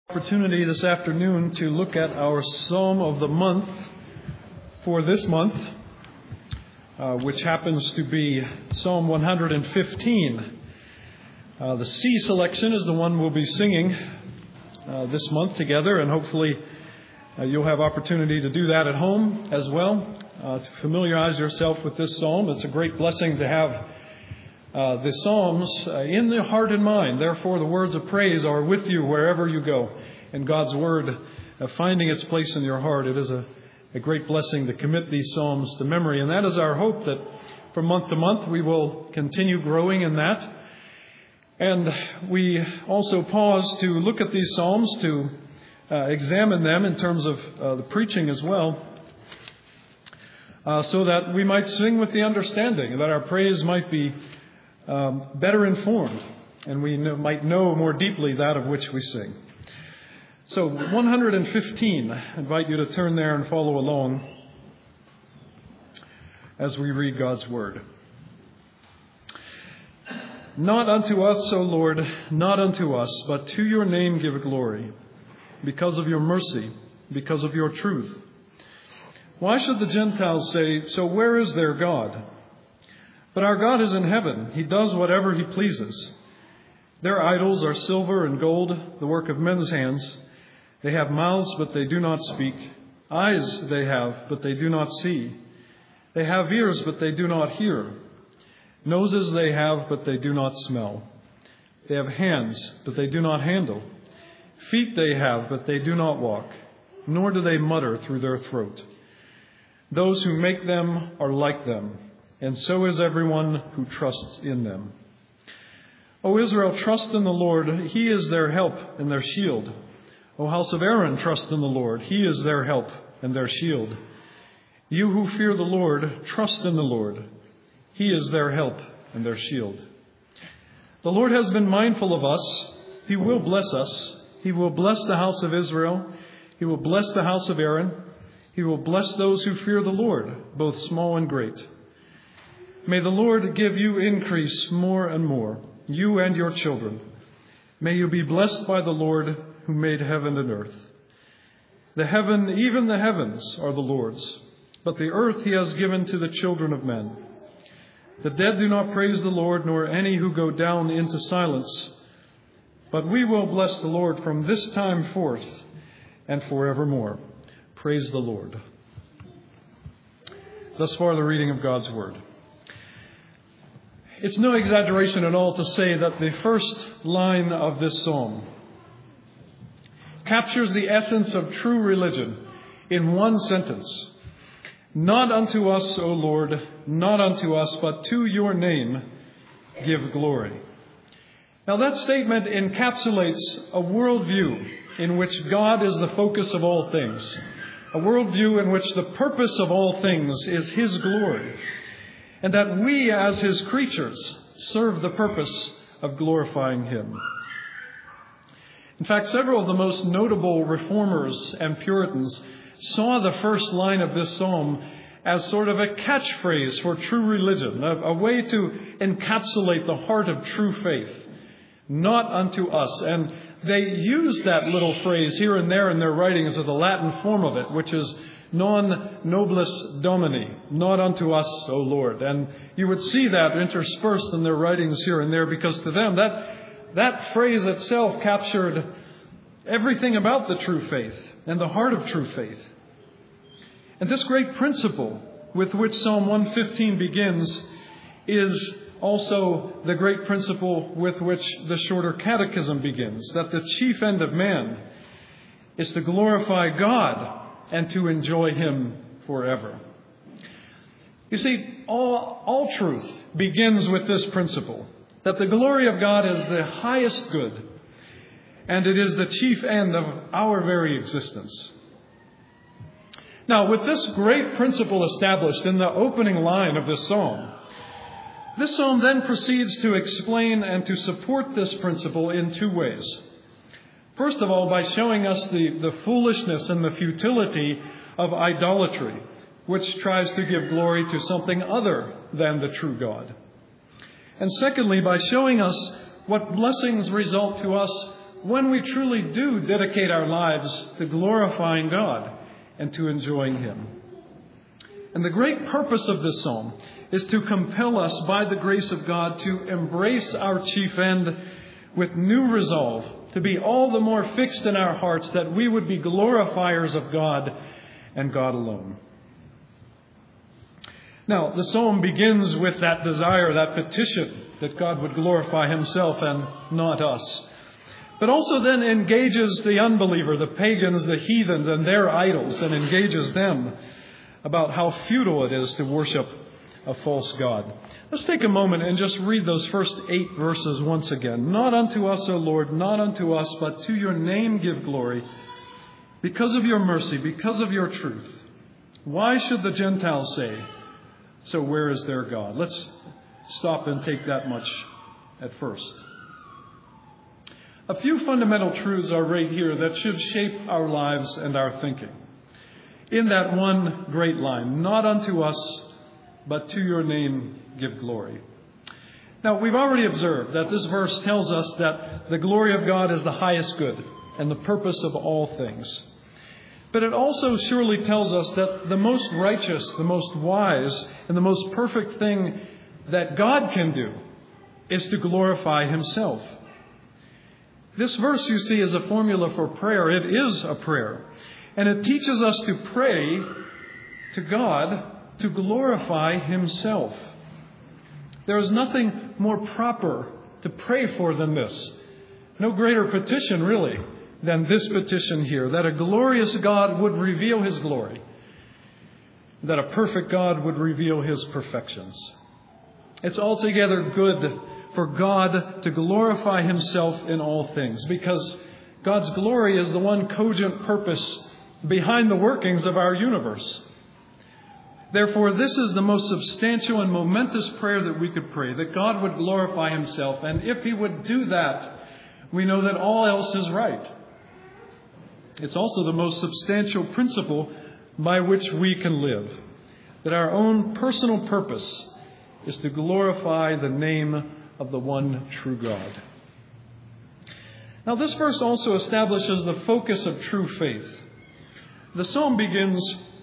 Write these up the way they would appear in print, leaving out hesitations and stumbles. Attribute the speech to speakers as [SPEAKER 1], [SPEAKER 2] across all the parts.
[SPEAKER 1] Opportunity this afternoon to look at our Psalm of the month for this month, which happens to be Psalm 115. The C selection is the one we'll be singing this month together, and hopefully you'll have opportunity to do that at home as well, to familiarize yourself with this psalm. It's a great blessing to have the Psalms in the heart and mind. Therefore, the words of praise are with you wherever you go. And God's Word finding its place in your heart. It is a great blessing to commit these Psalms to memory. And that is our hope, that from month to month we will continue growing in that. And we also pause to look at these Psalms, to examine them in terms of the preaching as well, so that we might sing with the understanding, that our praise might be better informed, and we might know more deeply that of which we sing. So 115, I invite you to turn there and follow along as we read God's Word. Not unto us, O Lord, not unto us, but to your name give glory, because of your mercy, because of your truth. Why should the Gentiles say, so where is their God? But our God is in heaven. He does whatever he pleases. Their idols are silver and gold, the work of men's hands. They have mouths, but they do not speak. Eyes they have, but they do not see. They have ears, but they do not hear. Noses they have, but they do not smell. They have hands, but they do not handle. Feet they have, but they do not walk, nor do they mutter through their throat. Those who make them are like them, and so is everyone who trusts in them. O Israel, trust in the Lord. He is their help and their shield. O house of Aaron, trust in the Lord. He is their help and their shield. You who fear the Lord, trust in the Lord. He is their help and their shield. The Lord has been mindful of us. He will bless us. He will bless the house of Israel. He will bless the house of Aaron. He will bless those who fear the Lord, both small and great. May the Lord give you increase more and more, you and your children. May you be blessed by the Lord who made heaven and earth. The heaven, even the heavens, are the Lord's, but the earth he has given to the children of men. The dead do not praise the Lord, nor any who go down into silence. But we will bless the Lord from this time forth and forevermore. Praise the Lord. Thus far, the reading of God's Word. It's no exaggeration at all to say that the first line of this psalm captures the essence of true religion in one sentence. Not unto us, O Lord, not unto us, but to your name give glory. Now that statement encapsulates a worldview in which God is the focus of all things. A worldview in which the purpose of all things is his glory. And that we as his creatures serve the purpose of glorifying him. In fact, several of the most notable reformers and Puritans saw the first line of this psalm as sort of a catchphrase for true religion, a way to encapsulate the heart of true faith. Not unto us. And they use that little phrase here and there in their writings of the Latin form of it, which is non nobis domini, not unto us, O Lord. And you would see that interspersed in their writings here and there, because to them that phrase itself captured everything about the true faith and the heart of true faith. And this great principle with which Psalm 115 begins is also the great principle with which the shorter catechism begins, that the chief end of man is to glorify God and to enjoy him forever. You see, all truth begins with this principle, that the glory of God is the highest good, and it is the chief end of our very existence. Now, with this great principle established in the opening line of this psalm then proceeds to explain and to support this principle in two ways. First of all, by showing us the foolishness and the futility of idolatry, which tries to give glory to something other than the true God. And secondly, by showing us what blessings result to us when we truly do dedicate our lives to glorifying God and to enjoying Him. And the great purpose of this psalm is to compel us by the grace of God to embrace our chief end with new resolve, to be all the more fixed in our hearts that we would be glorifiers of God and God alone. Now, the psalm begins with that desire, that petition, that God would glorify Himself and not us. But also then engages the unbeliever, the pagans, the heathens, and their idols, and engages them about how futile it is to worship a false god. Let's take a moment and just read those first 8 verses once again. Not unto us, O Lord, not unto us, but to your name give glory, because of your mercy, because of your truth. Why should the Gentiles say, so where is their God? Let's stop and take that much at first. A few fundamental truths are right here that should shape our lives and our thinking. In that one great line, not unto us, but to your name give glory. Now, we've already observed that this verse tells us that the glory of God is the highest good and the purpose of all things. But it also surely tells us that the most righteous, the most wise, and the most perfect thing that God can do is to glorify Himself. This verse, you see, is a formula for prayer. It is a prayer. And it teaches us to pray to God to glorify Himself. There is nothing more proper to pray for than this. No greater petition, really, than this petition here, that a glorious God would reveal His glory, that a perfect God would reveal His perfections. It's altogether good for God to glorify Himself in all things, because God's glory is the one cogent purpose behind the workings of our universe. Therefore, this is the most substantial and momentous prayer that we could pray, that God would glorify Himself. And if He would do that, we know that all else is right. It's also the most substantial principle by which we can live, that our own personal purpose is to glorify the name of the one true God. Now, this verse also establishes the focus of true faith. The psalm begins,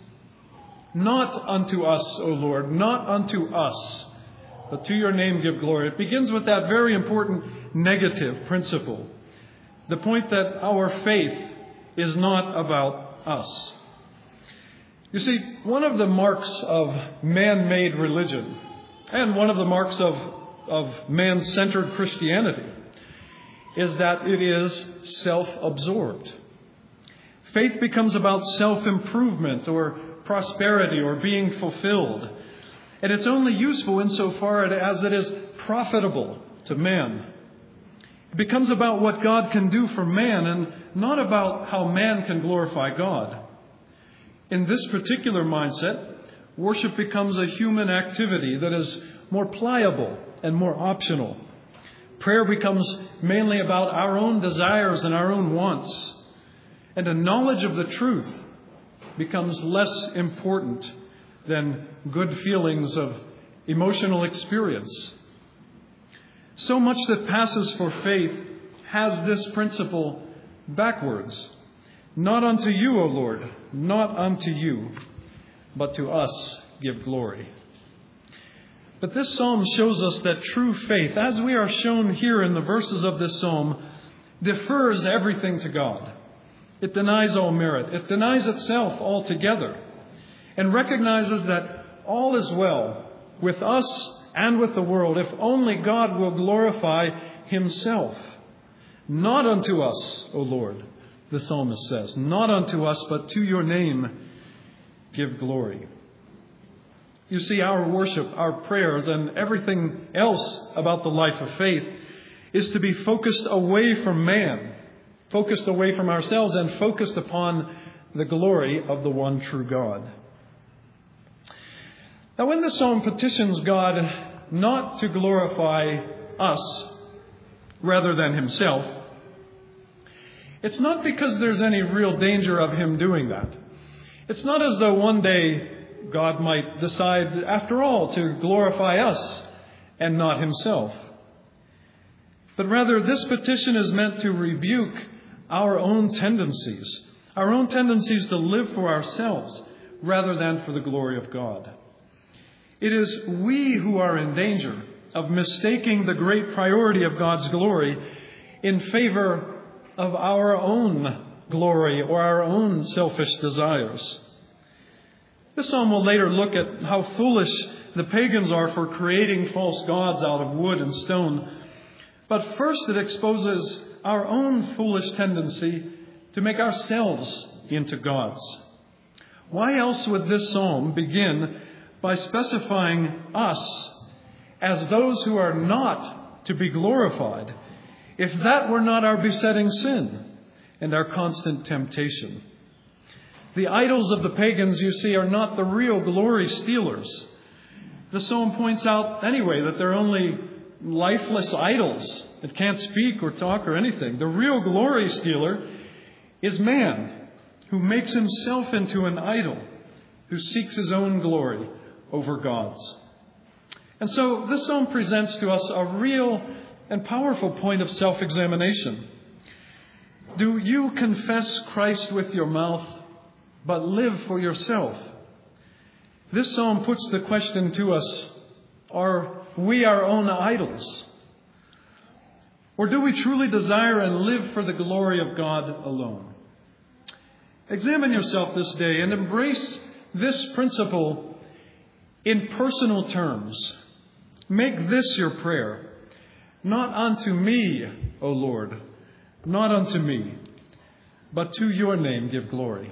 [SPEAKER 1] not unto us, O Lord, not unto us, but to your name give glory. It begins with that very important negative principle, the point that our faith is not about us. You see, one of the marks of man-made religion, and one of the marks of man-centered Christianity, is that it is self-absorbed. Faith becomes about self-improvement or prosperity or being fulfilled. And it's only useful insofar as it is profitable to man. It becomes about what God can do for man and not about how man can glorify God. In this particular mindset, worship becomes a human activity that is more pliable and more optional. Prayer becomes mainly about our own desires and our own wants. And a knowledge of the truth becomes less important than good feelings of emotional experience. So much that passes for faith has this principle backwards. Not unto you, O Lord, not unto you, but to us give glory. But this psalm shows us that true faith, as we are shown here in the verses of this psalm, defers everything to God. It denies all merit. It denies itself altogether and recognizes that all is well with us and with the world if only God will glorify Himself. Not unto us, O Lord, the psalmist says, not unto us, but to your name give glory. You see, our worship, our prayers, and everything else about the life of faith is to be focused away from man, focused away from ourselves, and focused upon the glory of the one true God. Now, when the psalm petitions God not to glorify us rather than Himself, it's not because there's any real danger of Him doing that. It's not as though one day God might decide, after all, to glorify us and not Himself. But rather, this petition is meant to rebuke our own tendencies to live for ourselves rather than for the glory of God. It is we who are in danger of mistaking the great priority of God's glory in favor of our own glory or our own selfish desires. This psalm will later look at how foolish the pagans are for creating false gods out of wood and stone. But first it exposes our own foolish tendency to make ourselves into gods. Why else would this psalm begin by specifying us as those who are not to be glorified, if that were not our besetting sin and our constant temptation? The idols of the pagans, you see, are not the real glory stealers. The psalm points out anyway that they're only lifeless idols that can't speak or talk or anything. The real glory stealer is man, who makes himself into an idol, who seeks his own glory over God's. And so this psalm presents to us a real and powerful point of self-examination. Do you confess Christ with your mouth, but live for yourself? This psalm puts the question to us, are we our own idols? Or do we truly desire and live for the glory of God alone? Examine yourself this day and embrace this principle in personal terms. Make this your prayer. Not unto me, O Lord, not unto me, but to your name give glory.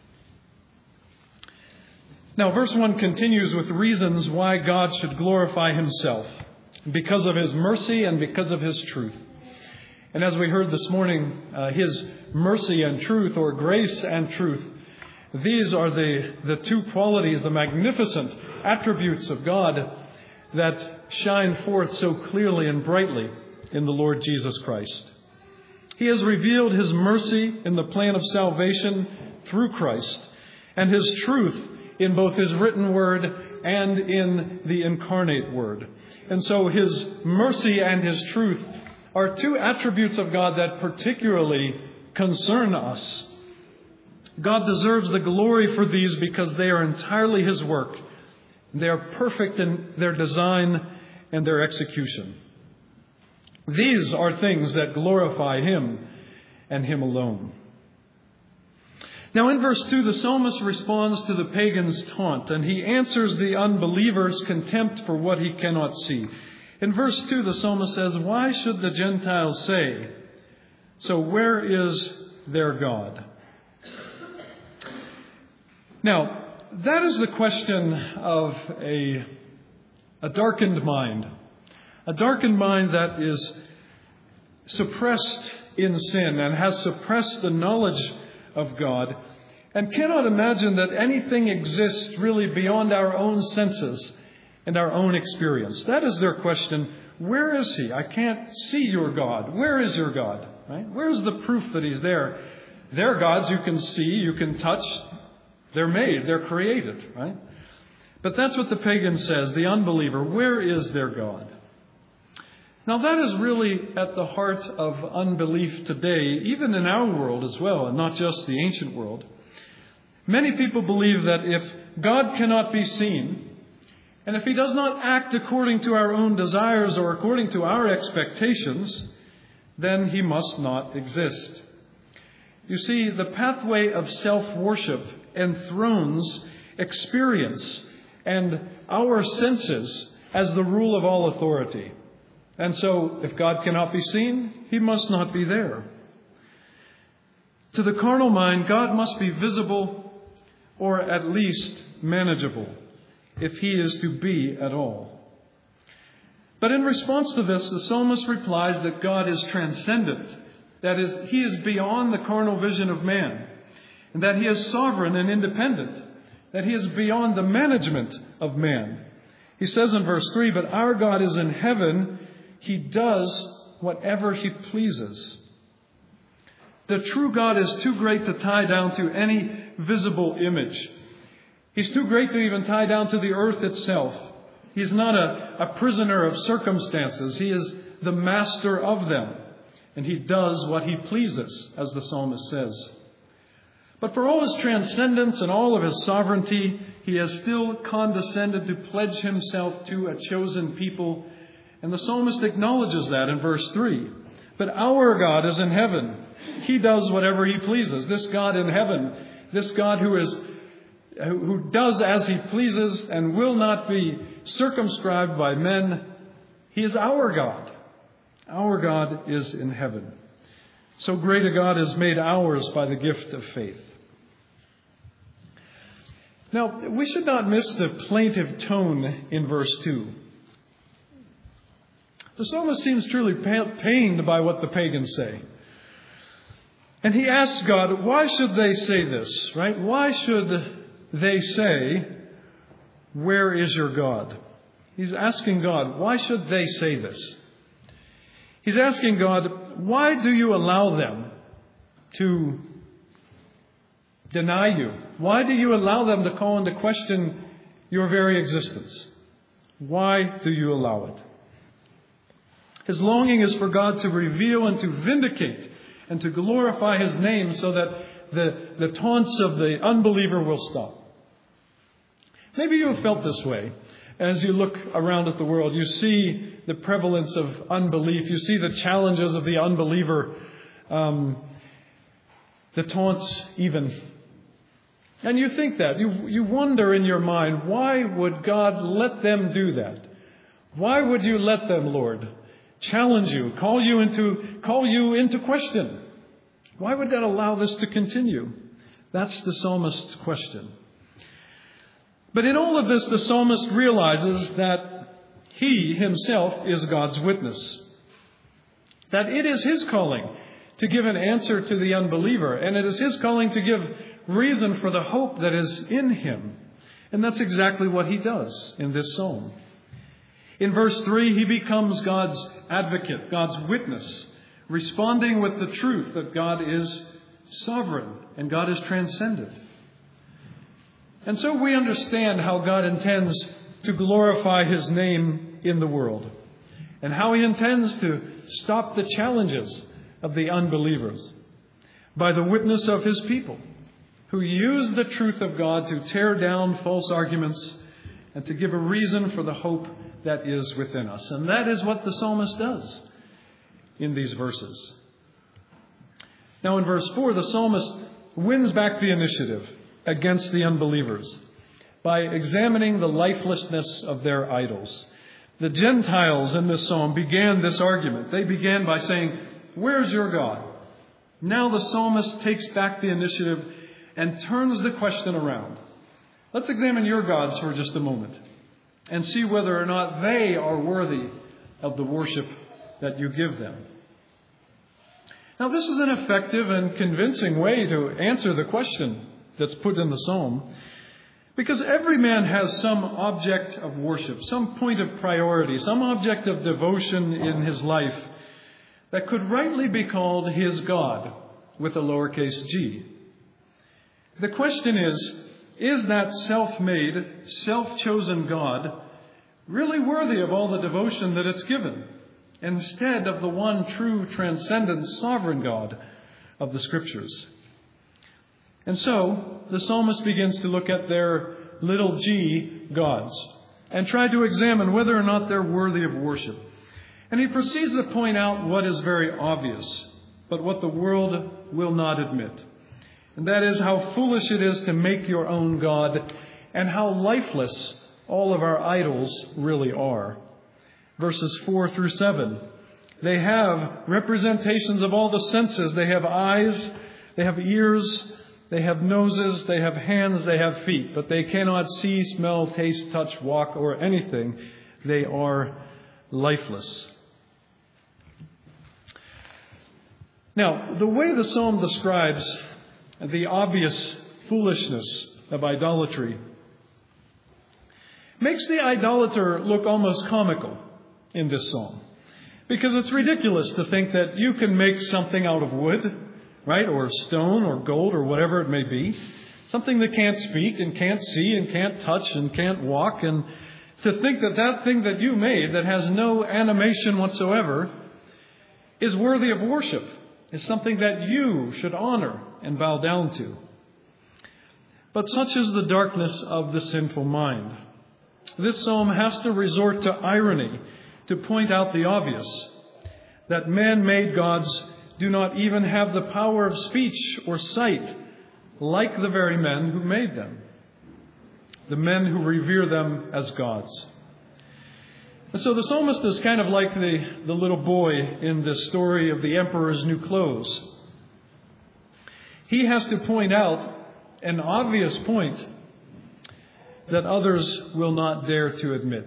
[SPEAKER 1] Now, verse 1 continues with reasons why God should glorify himself, because of his mercy and because of his truth. And as we heard this morning, his mercy and truth, or grace and truth, these are the two qualities, the magnificent attributes of God that shine forth so clearly and brightly in the Lord Jesus Christ. He has revealed his mercy in the plan of salvation through Christ, and his truth in both his written word and in the incarnate word. And so his mercy and his truth are two attributes of God that particularly concern us. God deserves the glory for these because they are entirely his work. They are perfect in their design and their execution. These are things that glorify him and him alone. Now in verse 2, the psalmist responds to the pagan's taunt, and he answers the unbeliever's contempt for what he cannot see. In verse 2, the psalmist says, "Why should the Gentiles say, 'So where is their God?'" Now, that is the question of a darkened mind. A darkened mind that is suppressed in sin and has suppressed the knowledge of God and cannot imagine that anything exists really beyond our own senses and our own experience. That is their question. Where is he? I can't see your God. Where is your God? Right? Where's the proof that he's there? Their gods you can see, you can touch. They're made, they're created, right? But that's what the pagan says, the unbeliever. Where is their God? Now that is really at the heart of unbelief today, even in our world as well, and not just the ancient world. Many people believe that if God cannot be seen, and if he does not act according to our own desires or according to our expectations, then he must not exist. You see, the pathway of self-worship enthrones experience and our senses as the rule of all authority. And so, if God cannot be seen, he must not be there. To the carnal mind, God must be visible or at least manageable, if he is to be at all. But in response to this, the psalmist replies that God is transcendent. That is, he is beyond the carnal vision of man, and that he is sovereign and independent, that he is beyond the management of man. He says in verse 3, "But our God is in heaven. He does whatever he pleases." The true God is too great to tie down to any visible image. He's too great to even tie down to the earth itself. He's not a prisoner of circumstances. He is the master of them, and he does what he pleases, as the psalmist says. But for all his transcendence and all of his sovereignty, he has still condescended to pledge himself to a chosen people. And the psalmist acknowledges that in verse 3. But our God is in heaven. He does whatever he pleases. This God in heaven, this God who does as he pleases and will not be circumscribed by men, he is our God. Our God is in heaven. So great a God is made ours by the gift of faith. Now, we should not miss the plaintive tone in verse 2. The psalmist seems truly pained by what the pagans say. And he asks God, why should they say this, right? Why should they say, where is your God? He's asking God, why should they say this? He's asking God, why do you allow them to deny you? Why do you allow them to call into question your very existence? Why do you allow it? His longing is for God to reveal and to vindicate and to glorify his name so that the taunts of the unbeliever will stop. Maybe you have felt this way. As you look around at the world, you see the prevalence of unbelief. You see the challenges of the unbeliever, the taunts even. And you think that. You wonder in your mind, why would God let them do that? Why would you let them, Lord, challenge you, call you into question? Why would God allow this to continue? That's the psalmist's question. But in all of this, the psalmist realizes that he himself is God's witness. That it is his calling to give an answer to the unbeliever. And it is his calling to give reason for the hope that is in him. And that's exactly what he does in this psalm. In verse 3, he becomes God's advocate, God's witness, responding with the truth that God is sovereign and God is transcendent. And so we understand how God intends to glorify his name in the world and how he intends to stop the challenges of the unbelievers by the witness of his people who use the truth of God to tear down false arguments and to give a reason for the hope that is within us. And that is what the psalmist does in these verses. Now in verse 4, the psalmist wins back the initiative against the unbelievers by examining the lifelessness of their idols. The Gentiles in this psalm began this argument. They began by saying, where's your God? Now the psalmist takes back the initiative and turns the question around. Let's examine your gods for just a moment and see whether or not they are worthy of the worship that you give them. Now, this is an effective and convincing way to answer the question that's put in the psalm, because every man has some object of worship, some point of priority, some object of devotion in his life that could rightly be called his God with a lowercase g. The question is that self-made, self-chosen God really worthy of all the devotion that it's given, instead of the one true, transcendent, sovereign God of the Scriptures? And so, the psalmist begins to look at their little g gods and try to examine whether or not they're worthy of worship. And he proceeds to point out what is very obvious, but what the world will not admit. And that is how foolish it is to make your own God and how lifeless all of our idols really are. Verses 4 through 7. They have representations of all the senses. They have eyes, they have ears, they have noses, they have hands, they have feet. But they cannot see, smell, taste, touch, walk, or anything. They are lifeless. Now, the way the psalm describes the obvious foolishness of idolatry makes the idolater look almost comical in this psalm. Because it's ridiculous to think that you can make something out of wood, right, or stone or gold or whatever it may be, something that can't speak and can't see and can't touch and can't walk, and To think that that thing that you made that has no animation whatsoever is worthy of worship, is something that you should honor and bow down to. But such is the darkness of the sinful mind. This psalm has to resort to irony to point out the obvious, that man-made gods do not even have the power of speech or sight like the very men who made them, the men who revere them as gods. And so the psalmist is kind of like the little boy in the story of the emperor's new clothes. He has to point out an obvious point that others will not dare to admit.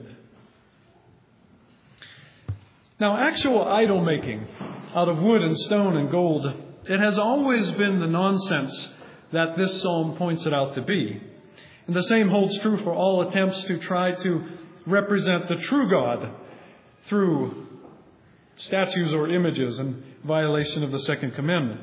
[SPEAKER 1] Now, actual idol making out of wood and stone and gold, it has always been the nonsense that this psalm points it out to be. And the same holds true for all attempts to try to represent the true God through statues or images in violation of the second commandment.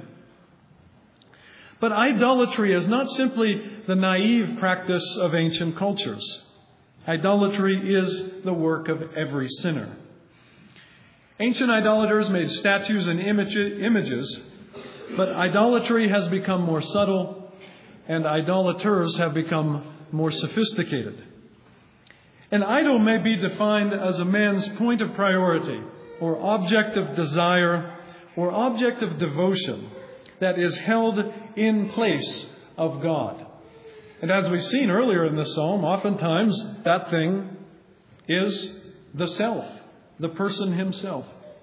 [SPEAKER 1] But idolatry is not simply the naive practice of ancient cultures. Idolatry is the work of every sinner. Ancient idolaters made statues and images, but idolatry has become more subtle, and idolaters have become more sophisticated. An idol may be defined as a man's point of priority, or object of desire, or object of devotion that is held in place of God. And as we've seen earlier in this psalm, oftentimes that thing is the self, the person himself.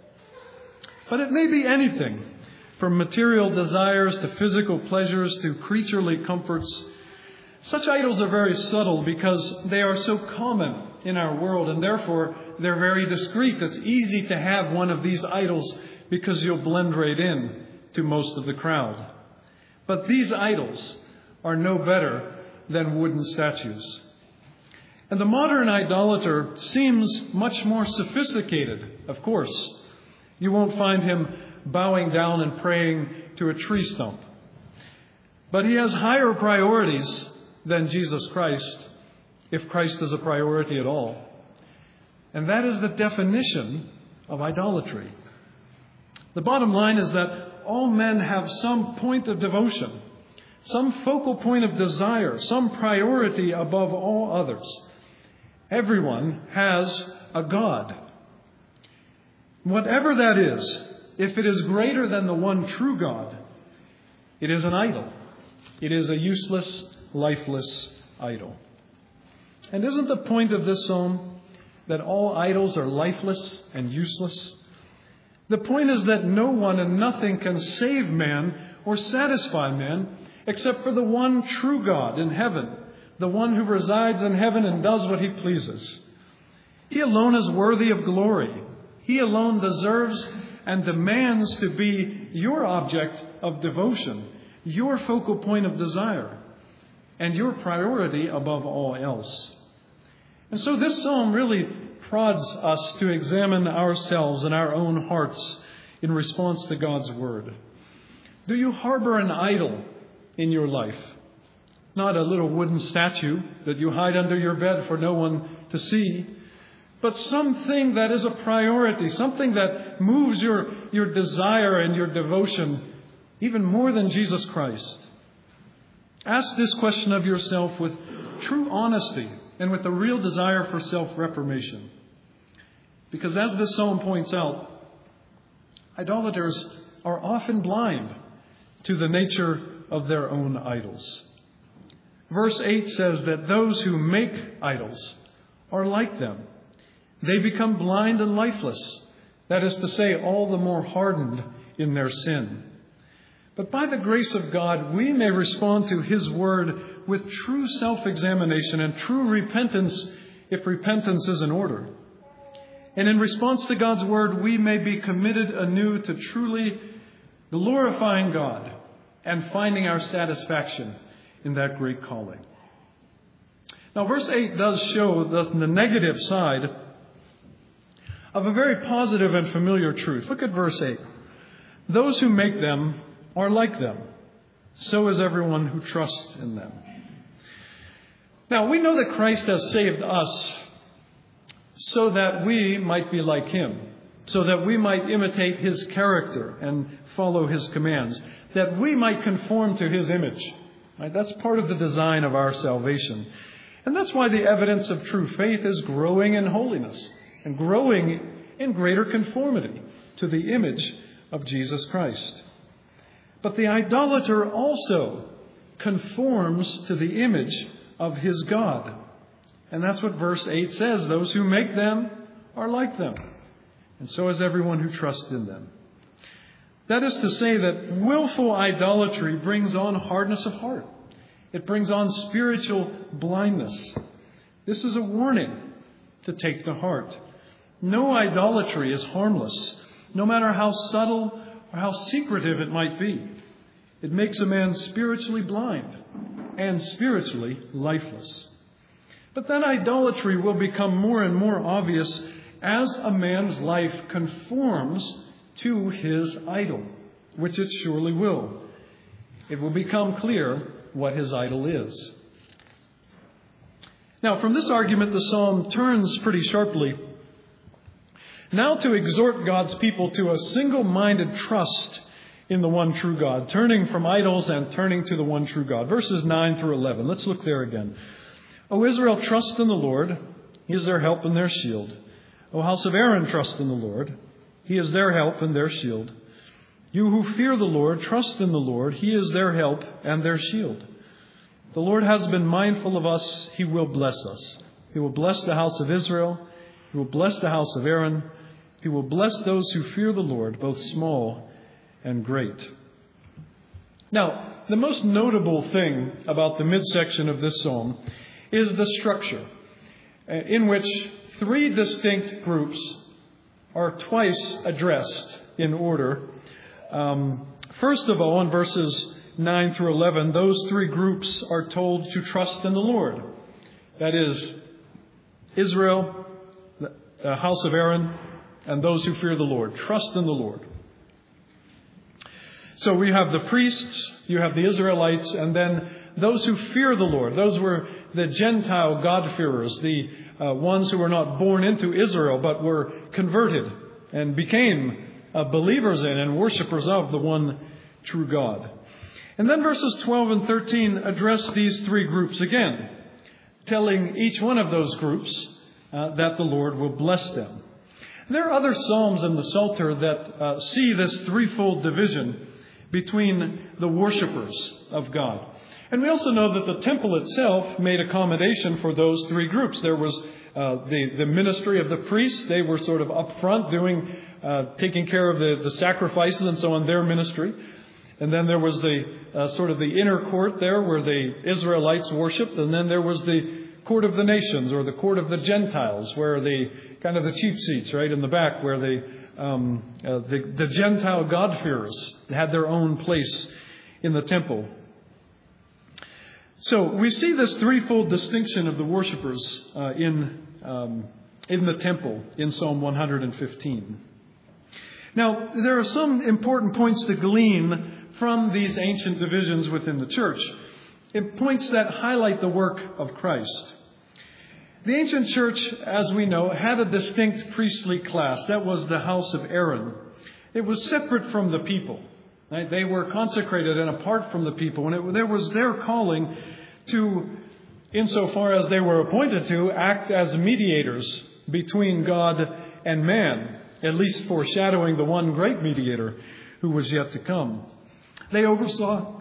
[SPEAKER 1] But it may be anything, from material desires to physical pleasures to creaturely comforts. Such idols are very subtle because they are so common in our world, and therefore they're very discreet. It's easy to have one of these idols because you'll blend right in to most of the crowd. But these idols are no better than wooden statues. And the modern idolater seems much more sophisticated, of course. You won't find him bowing down and praying to a tree stump. But he has higher priorities than Jesus Christ, if Christ is a priority at all. And that is the definition of idolatry. The bottom line is that all men have some point of devotion, some focal point of desire, some priority above all others. Everyone has a God. Whatever that is, if it is greater than the one true God, it is an idol. It is a useless, lifeless idol. And isn't the point of this psalm that all idols are lifeless and useless? The point is that no one and nothing can save man or satisfy man except for the one true God in heaven, the one who resides in heaven and does what he pleases. He alone is worthy of glory. He alone deserves and demands to be your object of devotion, your focal point of desire, and your priority above all else. And so this psalm really prods us to examine ourselves and our own hearts in response to God's word. Do you harbor an idol in your life? Not a little wooden statue that you hide under your bed for no one to see, but something that is a priority, something that moves your desire and your devotion even more than Jesus Christ. Ask this question of yourself with true honesty and with a real desire for self-reformation. Because as this psalm points out, idolaters are often blind to the nature of their own idols. Verse 8 says that those who make idols are like them. They become blind and lifeless. That is to say, all the more hardened in their sin. But by the grace of God, we may respond to His word with true self-examination and true repentance, if repentance is in order. And in response to God's word, we may be committed anew to truly glorifying God and finding our satisfaction in that great calling. Now, verse 8 does show the negative side of a very positive and familiar truth. Look at verse 8. Those who make them are like them. So is everyone who trusts in them. Now, we know that Christ has saved us so that we might be like him, so that we might imitate his character and follow his commands, that we might conform to his image. Right? That's part of the design of our salvation. And that's why the evidence of true faith is growing in holiness and growing in greater conformity to the image of Jesus Christ. But the idolater also conforms to the image of his God. And that's what verse 8 says. Those who make them are like them. And so is everyone who trusts in them. That is to say that willful idolatry brings on hardness of heart. It brings on spiritual blindness. This is a warning to take to heart. No idolatry is harmless, no matter how subtle or how secretive it might be. It makes a man spiritually blind and spiritually lifeless. But that idolatry will become more and more obvious as a man's life conforms to his idol, which it surely will. It will become clear what his idol is. Now, from this argument, the psalm turns pretty sharply now to exhort God's people to a single-minded trust in the one true God, turning from idols and turning to the one true God. Verses 9 through 11. Let's look there again. O Israel, trust in the Lord. He is their help and their shield. O house of Aaron, trust in the Lord. He is their help and their shield. You who fear the Lord, trust in the Lord. He is their help and their shield. The Lord has been mindful of us. He will bless us. He will bless the house of Israel. He will bless the house of Aaron. He will bless those who fear the Lord, both small and great. Now, the most notable thing about the midsection of this psalm is the structure, in which three distinct groups are twice addressed in order. First of all, in verses 9 through 11, those three groups are told to trust in the Lord. That is, Israel, the house of Aaron, and those who fear the Lord. Trust in the Lord. So we have the priests, you have the Israelites, and then those who fear the Lord. Those were the Gentile God-fearers, the ones who were not born into Israel, but were converted and became believers in and worshipers of the one true God. And then verses 12 and 13 address these three groups again, telling each one of those groups that the Lord will bless them. There are other psalms in the Psalter that see this threefold division between the worshipers of God. And we also know that the temple itself made accommodation for those three groups. There was the ministry of the priests. They were sort of up front taking care of the sacrifices and so on, their ministry. And then there was the sort of the inner court there where the Israelites worshipped. And then there was the court of the nations, or the court of the Gentiles, where the kind of the chief seats right in the back, where the Gentile God-fearers had their own place in the temple. So we see this threefold distinction of the worshipers in the temple in Psalm 115. Now, there are some important points to glean from these ancient divisions within the church. Points that highlight the work of Christ. The ancient church, as we know, had a distinct priestly class. That was the house of Aaron. It was separate from the people. Right? They were consecrated and apart from the people. And there was their calling to, insofar as they were appointed to, act as mediators between God and man, at least foreshadowing the one great mediator who was yet to come. They oversaw,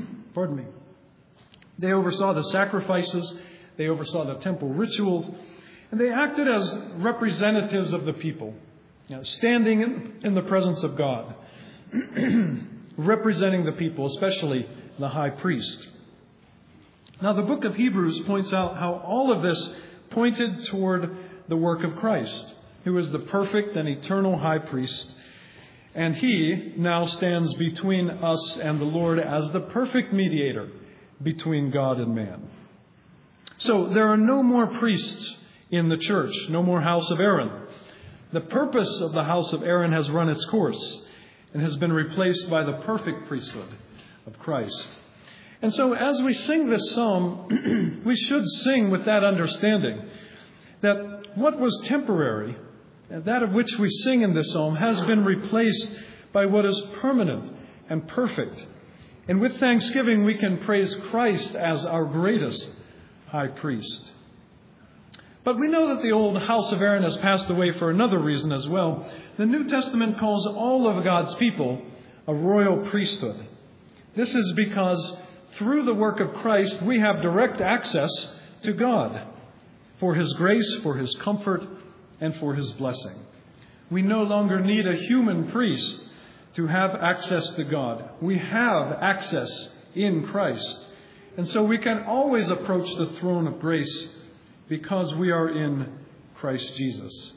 [SPEAKER 1] They oversaw the sacrifices. They oversaw the temple rituals. And they acted as representatives of the people, standing in the presence of God, representing the people, especially the high priest. Now, the book of Hebrews points out how all of this pointed toward the work of Christ, who is the perfect and eternal high priest. And he now stands between us and the Lord as the perfect mediator between God and man. So there are no more priests in the church, no more house of Aaron. The purpose of the house of Aaron has run its course and has been replaced by the perfect priesthood of Christ. And so as we sing this psalm, we should sing with that understanding, that what was temporary, that of which we sing in this psalm, has been replaced by what is permanent and perfect. And with thanksgiving, we can praise Christ as our greatest high priest. But we know that the old house of Aaron has passed away for another reason as well. The New Testament calls all of God's people a royal priesthood. This is because through the work of Christ, we have direct access to God for His grace, for His comfort, and for His blessing. We no longer need a human priest to have access to God. We have access in Christ. And so we can always approach the throne of grace because we are in Christ Jesus.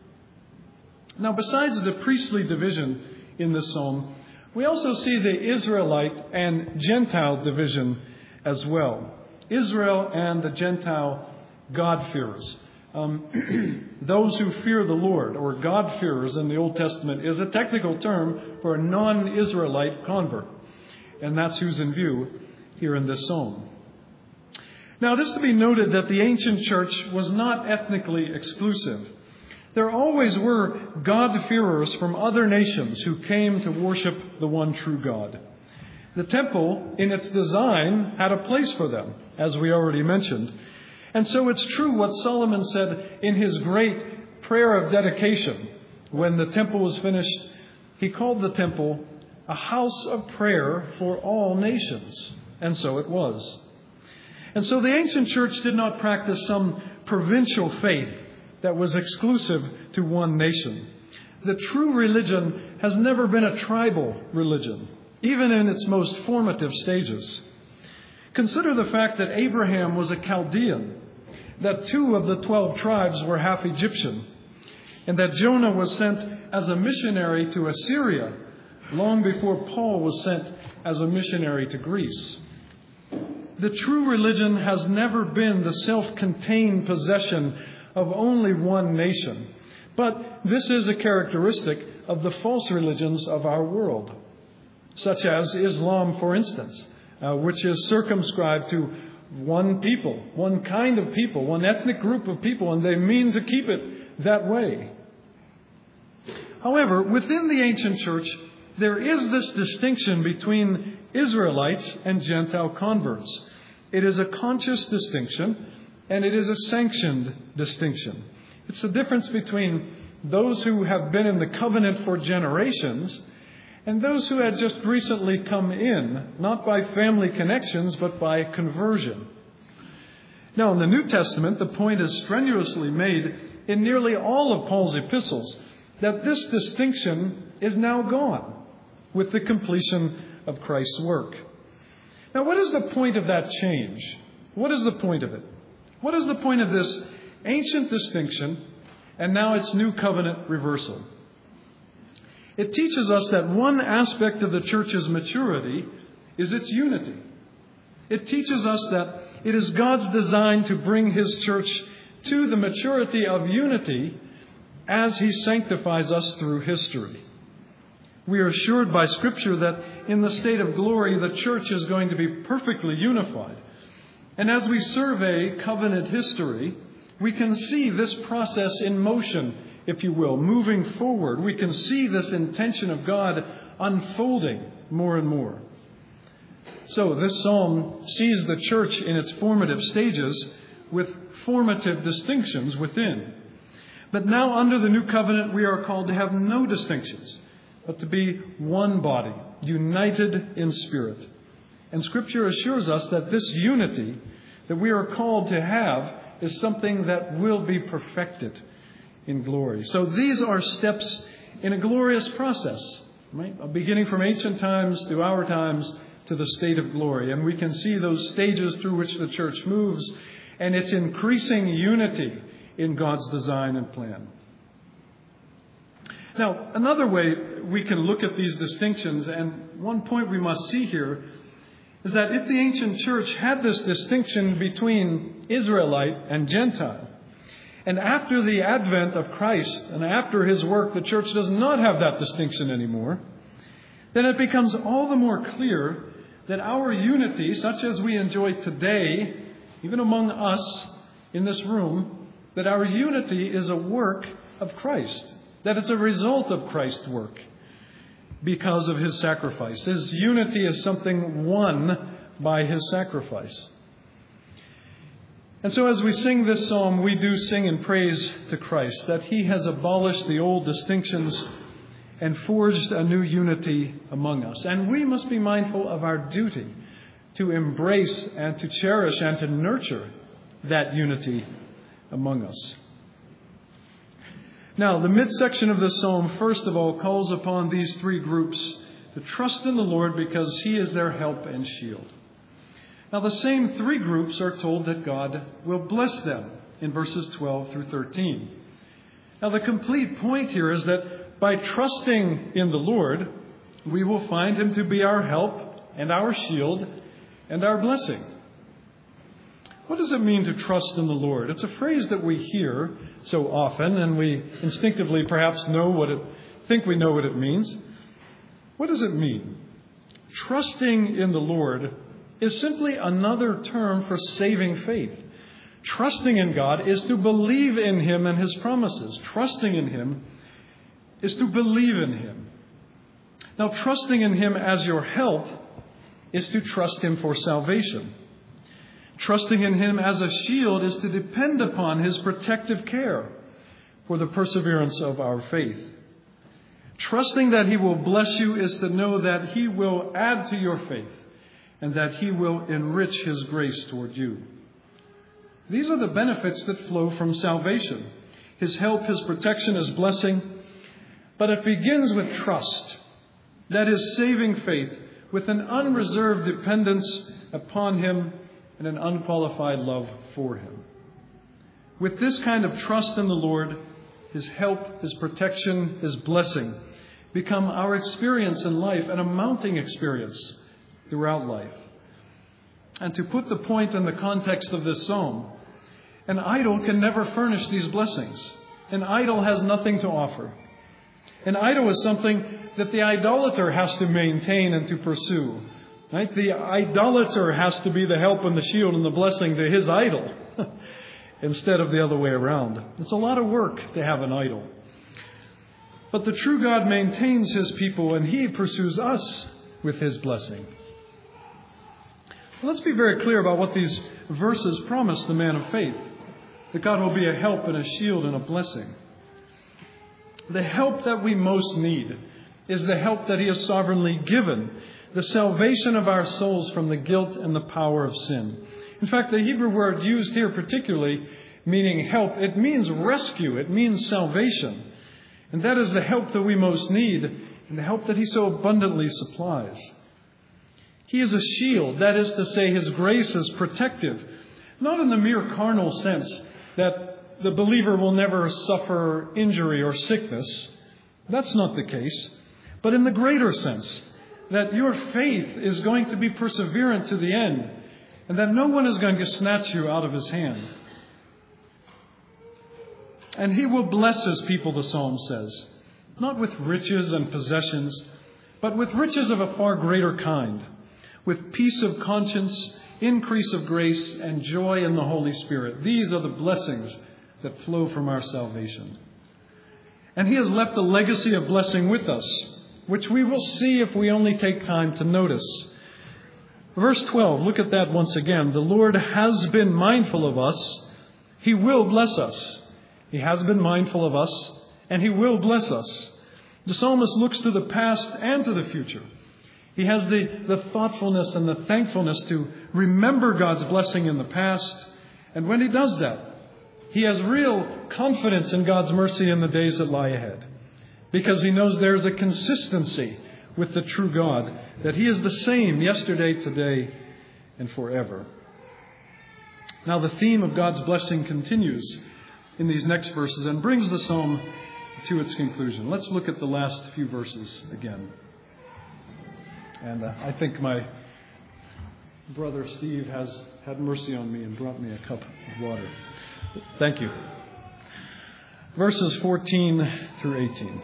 [SPEAKER 1] Now, besides the priestly division in this psalm, we also see the Israelite and Gentile division as well. Israel and the Gentile God-fearers. Those who fear the Lord, or God-fearers in the Old Testament, is a technical term for a non-Israelite convert. And that's who's in view here in this psalm. Now, it is to be noted that the ancient church was not ethnically exclusive. There always were God-fearers from other nations who came to worship the one true God. The temple, in its design, had a place for them, as we already mentioned. And so it's true what Solomon said in his great prayer of dedication. When the temple was finished, he called the temple a house of prayer for all nations. And so it was. And so the ancient church did not practice some provincial faith that was exclusive to one nation. The true religion has never been a tribal religion, even in its most formative stages. Consider the fact that Abraham was a Chaldean, that 2 of the 12 tribes were half Egyptian, and that Jonah was sent as a missionary to Assyria long before Paul was sent as a missionary to Greece. The true religion has never been the self-contained possession of only one nation. But this is a characteristic of the false religions of our world, such as Islam, for instance, which is circumscribed to one people, one kind of people, one ethnic group of people, and they mean to keep it that way. However, within the ancient church, there is this distinction between Israelites and Gentile converts. It is a conscious distinction, and it is a sanctioned distinction. It's the difference between those who have been in the covenant for generations and those who had just recently come in, not by family connections, but by conversion. Now, in the New Testament, the point is strenuously made in nearly all of Paul's epistles that this distinction is now gone with the completion of Christ's work. Now, what is the point of that change? What is the point of it? What is the point of this ancient distinction and now its new covenant reversal? It teaches us that one aspect of the church's maturity is its unity. It teaches us that it is God's design to bring His church to the maturity of unity as He sanctifies us through history. We are assured by Scripture that in the state of glory, the church is going to be perfectly unified. And as we survey covenant history, we can see this process in motion, if you will, moving forward. We can see this intention of God unfolding more and more. So this psalm sees the church in its formative stages with formative distinctions within. But now under the new covenant, we are called to have no distinctions, but to be one body, united in spirit. And Scripture assures us that this unity that we are called to have is something that will be perfected in glory. So these are steps in a glorious process, right? Beginning from ancient times to our times to the state of glory. And we can see those stages through which the church moves and its increasing unity in God's design and plan. Now, another way we can look at these distinctions, and one point we must see here, is that if the ancient church had this distinction between Israelite and Gentile, and after the advent of Christ and after His work, the church does not have that distinction anymore, then it becomes all the more clear that our unity, such as we enjoy today, even among us in this room, that our unity is a work of Christ, that it's a result of Christ's work because of his sacrifice. His unity is something won by his sacrifice. And so as we sing this psalm, we do sing in praise to Christ, that he has abolished the old distinctions and forged a new unity among us. And we must be mindful of our duty to embrace and to cherish and to nurture that unity among us. Now, the midsection of this psalm, first of all, calls upon these three groups to trust in the Lord because he is their help and shield. Now, the same three groups are told that God will bless them in verses 12 through 13. Now, the complete point here is that by trusting in the Lord, we will find him to be our help and our shield and our blessing. What does it mean to trust in the Lord? It's a phrase that we hear so often, and we instinctively perhaps think we know what it means. What does it mean? Trusting in the Lord is simply another term for saving faith. Trusting in God is to believe in him and his promises. Trusting in him is to believe in him. Now, trusting in him as your help is to trust him for salvation. Trusting in him as a shield is to depend upon his protective care for the perseverance of our faith. Trusting that he will bless you is to know that he will add to your faith and that he will enrich his grace toward you. These are the benefits that flow from salvation. His help, his protection, his blessing. But it begins with trust. That is saving faith with an unreserved dependence upon him and an unqualified love for him. With this kind of trust in the Lord, his help, his protection, his blessing become our experience in life, and a mounting experience throughout life. And to put the point in the context of this psalm, an idol can never furnish these blessings. An idol has nothing to offer. An idol is something that the idolater has to maintain and to pursue. Right? The idolater has to be the help and the shield and the blessing to his idol instead of the other way around. It's a lot of work to have an idol. But the true God maintains his people, and he pursues us with his blessing. Let's be very clear about what these verses promise the man of faith. That God will be a help and a shield and a blessing. The help that we most need is the help that he has sovereignly given. The salvation of our souls from the guilt and the power of sin. In fact, the Hebrew word used here particularly, meaning help, it means rescue. It means salvation. And that is the help that we most need and the help that he so abundantly supplies. He is a shield. That is to say, his grace is protective. Not in the mere carnal sense that the believer will never suffer injury or sickness. That's not the case. But in the greater sense, that your faith is going to be perseverant to the end, and that no one is going to snatch you out of his hand. And he will bless his people, the psalm says, not with riches and possessions, but with riches of a far greater kind, with peace of conscience, increase of grace, and joy in the Holy Spirit. These are the blessings that flow from our salvation. And he has left a legacy of blessing with us, which we will see if we only take time to notice. Verse 12, look at that once again. The Lord has been mindful of us. He will bless us. He has been mindful of us, and he will bless us. The psalmist looks to the past and to the future. He has the thoughtfulness and the thankfulness to remember God's blessing in the past. And when he does that, he has real confidence in God's mercy in the days that lie ahead. Because he knows there's a consistency with the true God, that he is the same yesterday, today, and forever. Now the theme of God's blessing continues in these next verses and brings the psalm to its conclusion. Let's look at the last few verses again. And I think my brother Steve has had mercy on me and brought me a cup of water. Thank you. Verses 14 through 18.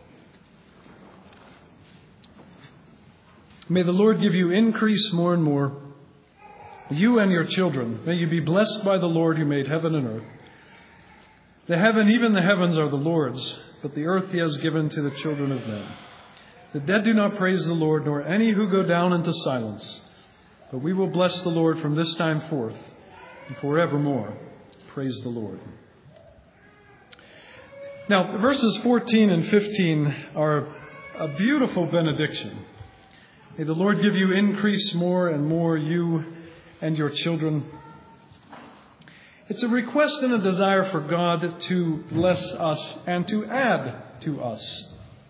[SPEAKER 1] May the Lord give you increase more and more, you and your children. May you be blessed by the Lord who made heaven and earth. Even the heavens are the Lord's, but the earth he has given to the children of men. The dead do not praise the Lord, nor any who go down into silence. But we will bless the Lord from this time forth and forevermore. Praise the Lord. Now, verses 14 and 15 are a beautiful benediction. May the Lord give you increase more and more, you and your children. It's a request and a desire for God to bless us and to add to us.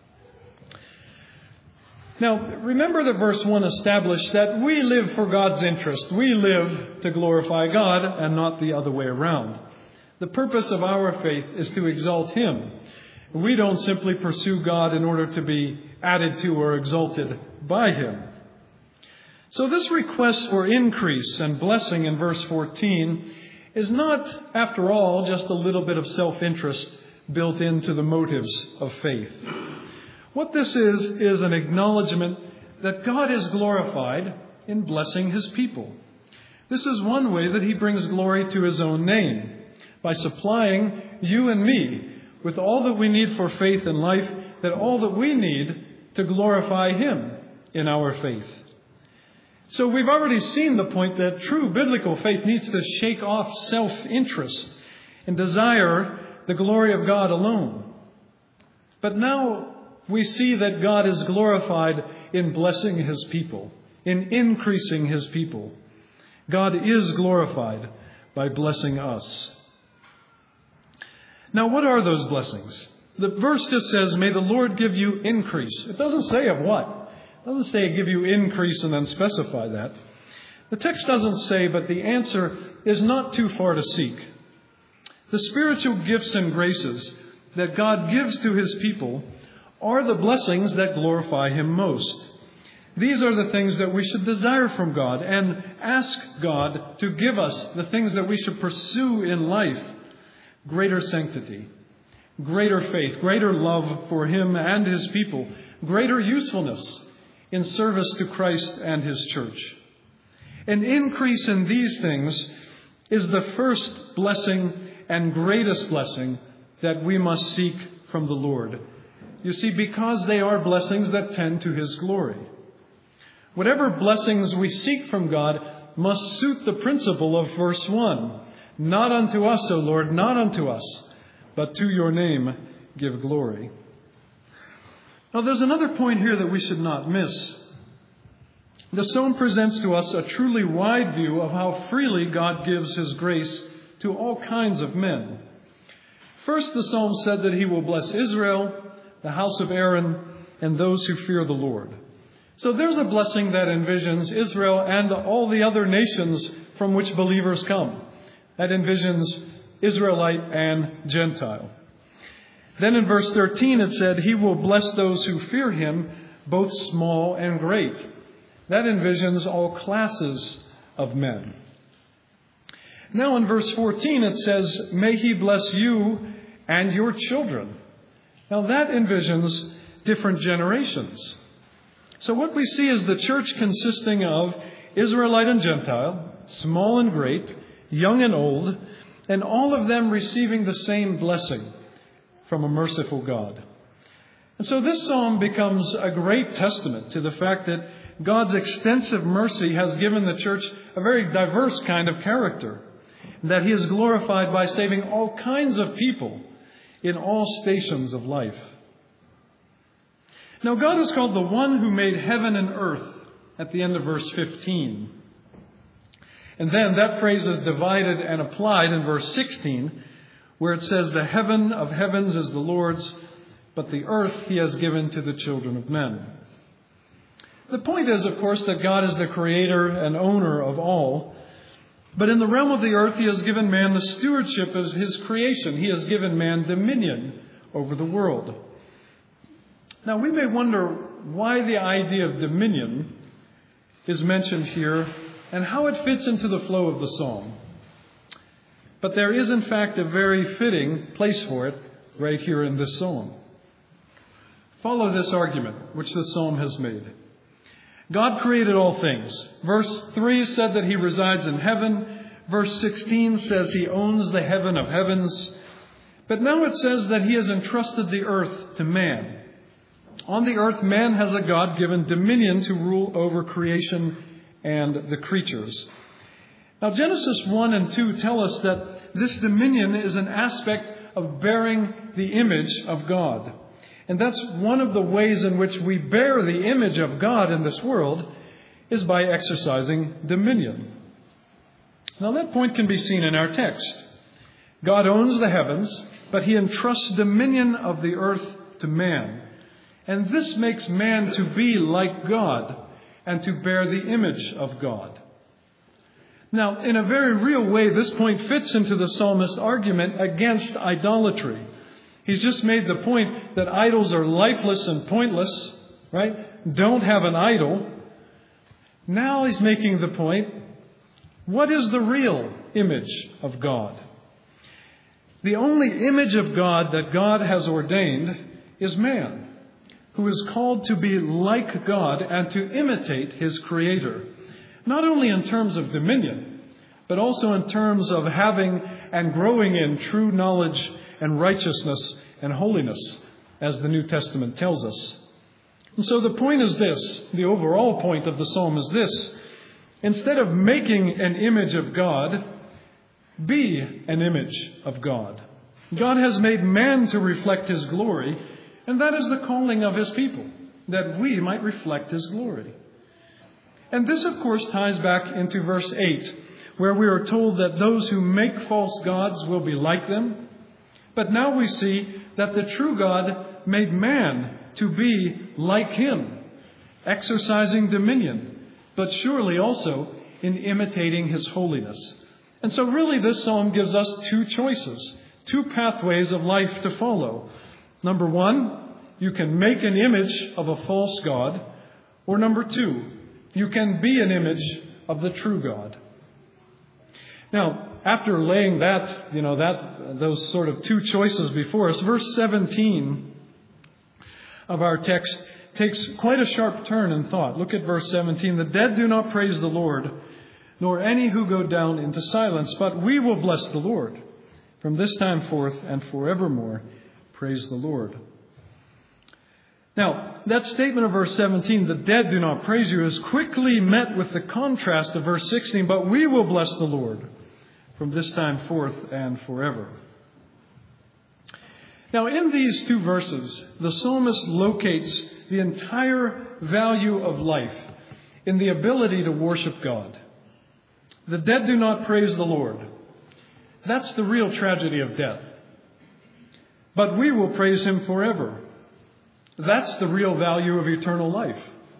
[SPEAKER 1] Now, remember that verse 1 established that we live for God's interest. We live to glorify God and not the other way around. The purpose of our faith is to exalt Him. We don't simply pursue God in order to be added to or exalted by Him. So this request for increase and blessing in verse 14 is not, after all, just a little bit of self-interest built into the motives of faith. What this is an acknowledgement that God is glorified in blessing His people. This is one way that He brings glory to His own name, by supplying you and me with all that we need for faith and life, that all that we need to glorify Him in our faith. So we've already seen the point that true biblical faith needs to shake off self-interest and desire the glory of God alone. But now we see that God is glorified in blessing His people, in increasing His people. God is glorified by blessing us. Now, what are those blessings? The verse just says, may the Lord give you increase. It doesn't say of what. It doesn't say give you increase and then specify that. The text doesn't say, but the answer is not too far to seek. The spiritual gifts and graces that God gives to His people are the blessings that glorify Him most. These are the things that we should desire from God and ask God to give us, the things that we should pursue in life. Greater sanctity, greater faith, greater love for Him and His people, greater usefulness in service to Christ and His church. An increase in these things is the first blessing and greatest blessing that we must seek from the Lord. You see, because they are blessings that tend to His glory. Whatever blessings we seek from God must suit the principle of verse 1. Not unto us, O Lord, not unto us, but to your name give glory. Now, there's another point here that we should not miss. The psalm presents to us a truly wide view of how freely God gives His grace to all kinds of men. First, the psalm said that He will bless Israel, the house of Aaron, and those who fear the Lord. So there's a blessing that envisions Israel and all the other nations from which believers come. That envisions Israelite and Gentile. Then in verse 13 it said, He will bless those who fear Him, both small and great. That envisions all classes of men. Now in verse 14 it says, May He bless you and your children. Now that envisions different generations. So what we see is the church consisting of Israelite and Gentile, small and great, young and old, and all of them receiving the same blessing from a merciful God. And so this psalm becomes a great testament to the fact that God's extensive mercy has given the church a very diverse kind of character, and that He is glorified by saving all kinds of people in all stations of life. Now, God is called the one who made heaven and earth at the end of verse 15. And then that phrase is divided and applied in verse 16, where it says, The heaven of heavens is the Lord's, but the earth He has given to the children of men. The point is, of course, that God is the creator and owner of all. But in the realm of the earth, He has given man the stewardship of His creation. He has given man dominion over the world. Now, we may wonder why the idea of dominion is mentioned here and how it fits into the flow of the psalm. But there is, in fact, a very fitting place for it right here in this psalm. Follow this argument, which the psalm has made. God created all things. Verse 3 said that He resides in heaven. Verse 16 says He owns the heaven of heavens. But now it says that he has entrusted the earth to man. On the earth, man has a God-given dominion to rule over creation and the creatures. Now, Genesis 1 and 2 tell us that this dominion is an aspect of bearing the image of God. And that's one of the ways in which we bear the image of God in this world, is by exercising dominion. Now, that point can be seen in our text. God owns the heavens, but he entrusts dominion of the earth to man. And this makes man to be like God and to bear the image of God. Now, in a very real way, this point fits into the psalmist's argument against idolatry. He's just made the point that idols are lifeless and pointless, right? Don't have an idol. Now he's making the point, what is the real image of God? The only image of God that God has ordained is man, who is called to be like God and to imitate his Creator, not only in terms of dominion, but also in terms of having and growing in true knowledge and righteousness and holiness, as the New Testament tells us. And so the point is this, the overall point of the psalm is this: instead of making an image of God, be an image of God. God has made man to reflect his glory, and that is the calling of his people, that we might reflect his glory. And this, of course, ties back into verse 8, where we are told that those who make false gods will be like them. But now we see that the true God made man to be like him, exercising dominion, but surely also in imitating his holiness. And so really this psalm gives us two choices, two pathways of life to follow. Number one, you can make an image of a false god. Or number two, you can be an image of the true God. Now, after laying those sort of two choices before us, verse 17 of our text takes quite a sharp turn in thought. Look at verse 17. The dead do not praise the Lord, nor any who go down into silence, but we will bless the Lord. From this time forth and forevermore, praise the Lord. Now, that statement of verse 17, the dead do not praise you, is quickly met with the contrast of verse 16, but we will bless the Lord from this time forth and forever. Now, in these two verses, the psalmist locates the entire value of life in the ability to worship God. The dead do not praise the Lord. That's the real tragedy of death. But we will praise him forever. That's the real value of eternal life.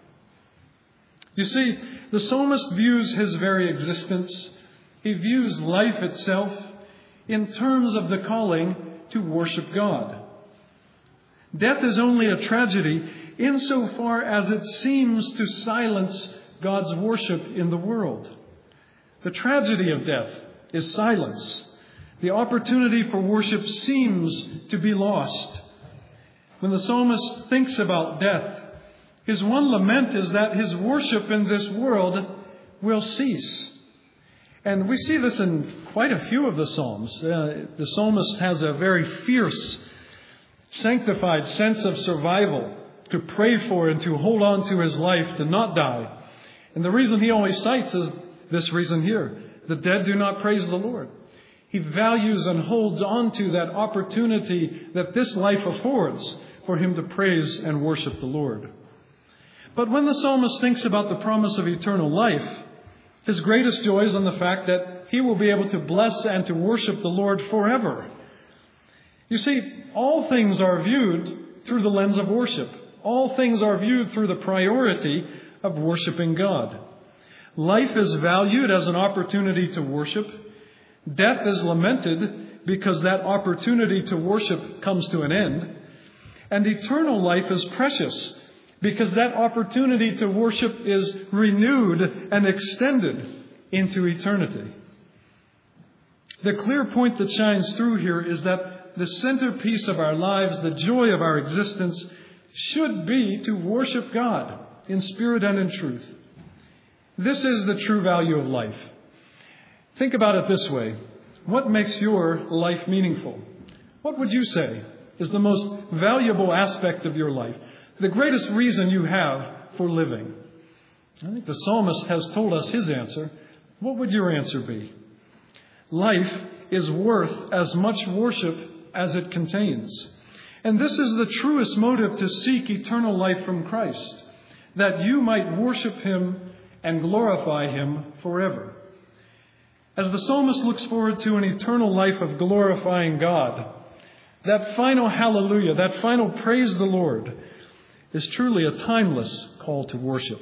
[SPEAKER 1] You see, the psalmist views his very existence, he views life itself in terms of the calling to worship God. Death is only a tragedy insofar as it seems to silence God's worship in the world. The tragedy of death is silence. The opportunity for worship seems to be lost. When the psalmist thinks about death, his one lament is that his worship in this world will cease. And we see this in quite a few of the Psalms. The psalmist has a very fierce, sanctified sense of survival to pray for and to hold on to his life, to not die. And the reason he always cites is this reason here. The dead do not praise the Lord. He values and holds on to that opportunity that this life affords for him to praise and worship the Lord. But when the psalmist thinks about the promise of eternal life, his greatest joy is in the fact that he will be able to bless and to worship the Lord forever. You see, all things are viewed through the lens of worship. All things are viewed through the priority of worshiping God. Life is valued as an opportunity to worship. Death is lamented because that opportunity to worship comes to an end. And eternal life is precious because that opportunity to worship is renewed and extended into eternity. The clear point that shines through here is that the centerpiece of our lives, the joy of our existence, should be to worship God in spirit and in truth. This is the true value of life. Think about it this way. What makes your life meaningful? What would you say is the most valuable aspect of your life? The greatest reason you have for living? I think the psalmist has told us his answer. What would your answer be? Life is worth as much worship as it contains. And this is the truest motive to seek eternal life from Christ, that you might worship Him and glorify Him forever. As the psalmist looks forward to an eternal life of glorifying God, that final hallelujah, that final praise the Lord, is truly a timeless call to worship.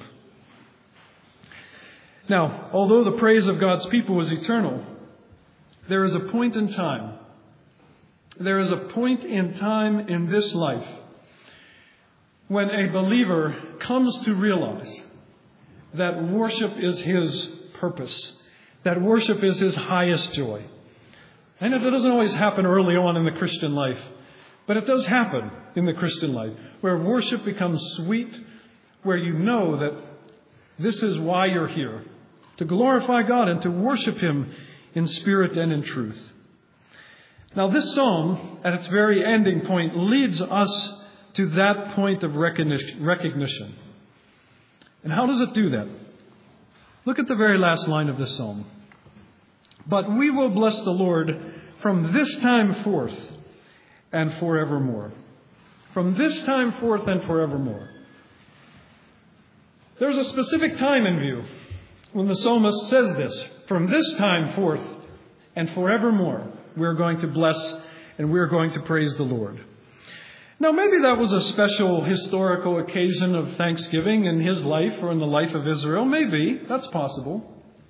[SPEAKER 1] Now, although the praise of God's people is eternal, there is a point in time. There is a point in time in this life when a believer comes to realize that worship is his purpose, that worship is his highest joy. I know that doesn't always happen early on in the Christian life, but it does happen in the Christian life, where worship becomes sweet, where you know that this is why you're here, to glorify God and to worship Him in spirit and in truth. Now, this psalm, at its very ending point, leads us to that point of recognition. And how does it do that? Look at the very last line of this psalm. But we will bless the Lord from this time forth and forevermore. From this time forth and forevermore. There's a specific time in view when the psalmist says this. From this time forth and forevermore, we're going to bless and we're going to praise the Lord. Now, maybe that was a special historical occasion of thanksgiving in his life or in the life of Israel. Maybe. That's possible.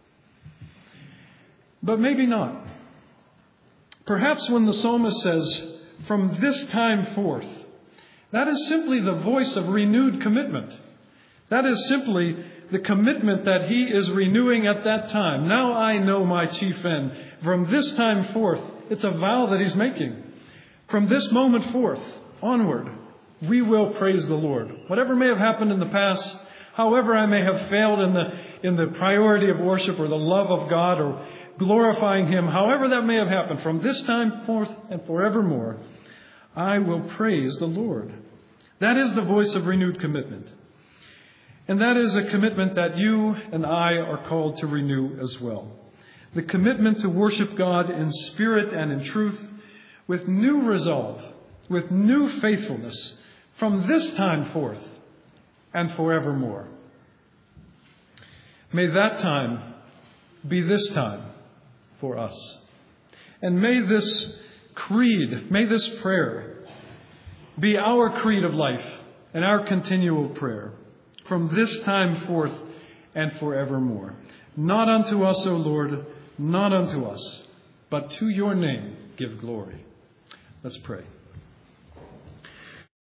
[SPEAKER 1] But maybe not. Perhaps when the psalmist says, from this time forth, that is simply the voice of renewed commitment. That is simply the commitment that he is renewing at that time. Now I know my chief end. From this time forth, it's a vow that he's making. From this moment forth, onward, we will praise the Lord. Whatever may have happened in the past, however I may have failed in the priority of worship or the love of God or glorifying Him, however that may have happened, from this time forth and forevermore, I will praise the Lord. That is the voice of renewed commitment. And that is a commitment that you and I are called to renew as well. The commitment to worship God in spirit and in truth with new resolve, with new faithfulness from this time forth and forevermore. May that time be this time for us. And may this creed, may this prayer be our creed of life and our continual prayer from this time forth and forevermore. Not unto us, O Lord, not unto us, but to your name give glory. Let's pray.